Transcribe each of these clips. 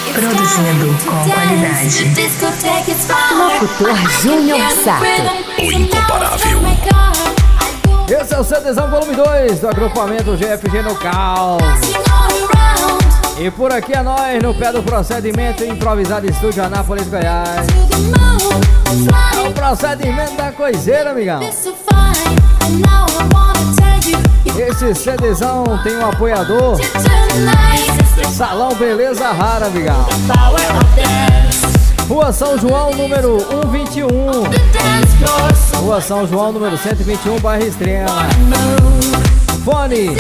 Produzindo com qualidade. Locutor Júnior Sato. O incomparável. Esse é o CDzão volume 2 do agrupamento GFG no Caos. E por aqui é nós, no pé do procedimento improvisado Estúdio Anápolis, Goiás. É o procedimento da coiseira, amigão. Esse CDzão tem um apoiador, Salão Beleza Rara, amigão. Rua São João, número 121. Rua São João, número 121, bairro Estrela. Fone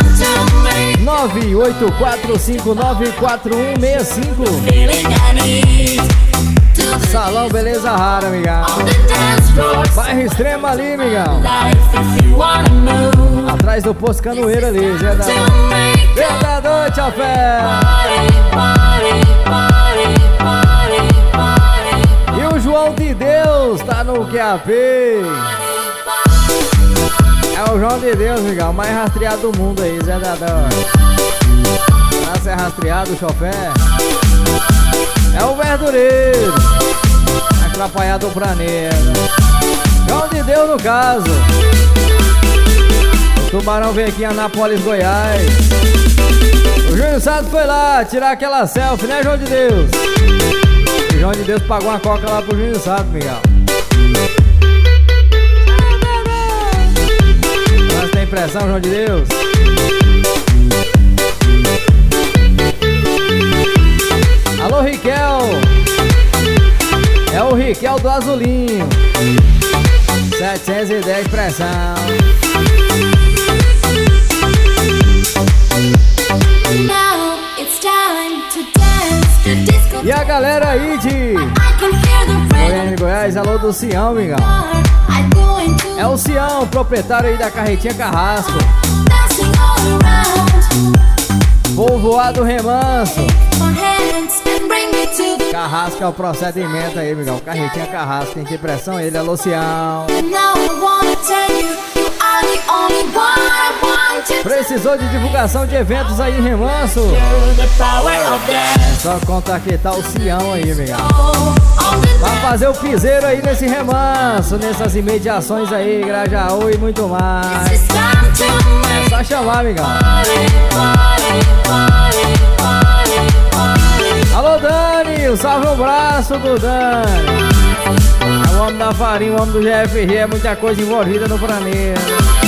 984594165. Salão Beleza Rara, amigão. Bairro Extrema ali, amigão. Atrás do posto Canoeiro ali, Zé da noite, ao pé. E o João de Deus tá no QAP. É o João de Deus, amigão, o mais rastreado do mundo aí, Zé Dadão. Pra ser rastreado, o chofé. É o verdureiro, atrapalhado do planeta. João de Deus no caso. O Tubarão veio aqui em Anápolis, Goiás. O Júnior Santos foi lá tirar aquela selfie, né, João de Deus? O João de Deus pagou uma coca lá pro Júnior Santos, Miguel. Mas tem pressão, João de Deus? Alô, Riquel. É o Riquel do Azulinho. 710 pressão. E a galera aí de Goiânia, Goiás, alô do Sião, amigão. É o Sião, proprietário aí da carretinha Carrasco. Povoado Remanso. Carrasco é o procedimento aí, amigão. Carretinha Carrasco, tem que ter pressão ele, alô Sião. Precisou de divulgação de eventos aí em Remanso? É só contactar o Sião aí, amigão. Vai fazer o piseiro aí nesse Remanso, nessas imediações aí, Grajaú e muito mais. É só chamar, amigão. Alô, Dani, salve o braço do Dani. É o homem da farinha, o homem do GFG, é muita coisa envolvida no planeta.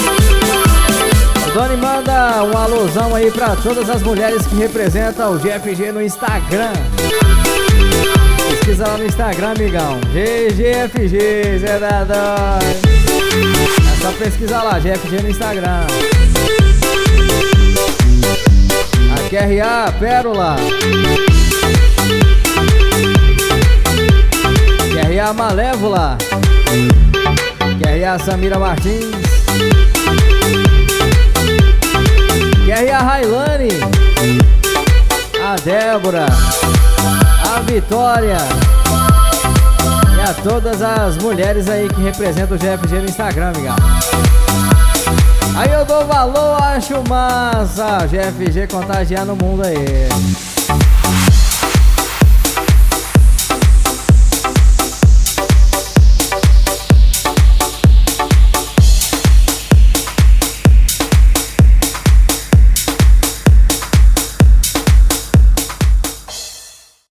O Dani manda um alôzão aí pra todas as mulheres que representam o GFG no Instagram. Pesquisa lá no Instagram, amigão. GGFG, Zé Dadão. É só pesquisar lá, GFG no Instagram. A QRA, Pérola. QRA Malévola. QRA Samira Martins. QRA Railane. A Débora. A Vitória. E a todas as mulheres aí que representam o GFG no Instagram, amigão. Aí eu dou valor, acho massa. GFG contagiando o mundo aí.